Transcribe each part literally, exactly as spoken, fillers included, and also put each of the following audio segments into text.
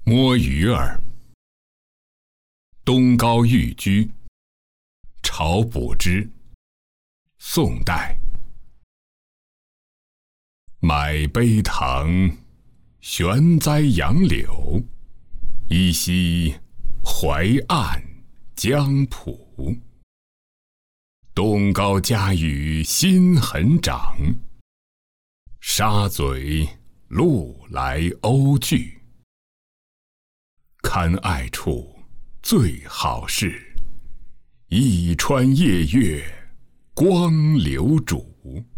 摸鱼儿。东高寓居，晁补之。宋代。买杯藤，悬栽杨柳，依稀淮岸江浦。东高家雨新痕长，沙嘴鹿来鸥聚。堪爱处最好事，一川夜月光流主。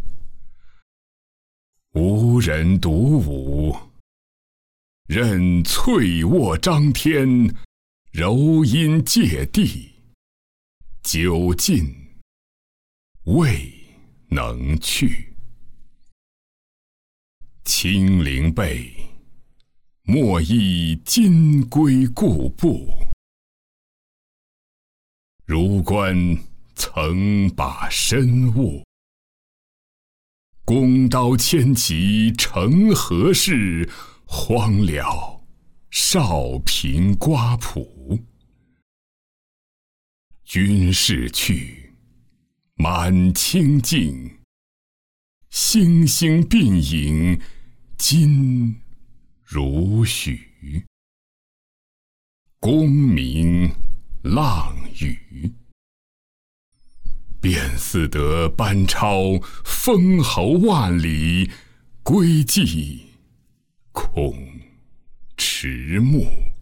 无人独舞，任翠卧张天，柔阴借地，久尽未能去。清陵背，莫忆金龟故步。如观曾把身误，弓刀牵旗成何事？荒了少平瓜圃。军士去，满清净，星星鬓影今如许。功名浪语，便似得班超封侯万里，归计恐迟暮。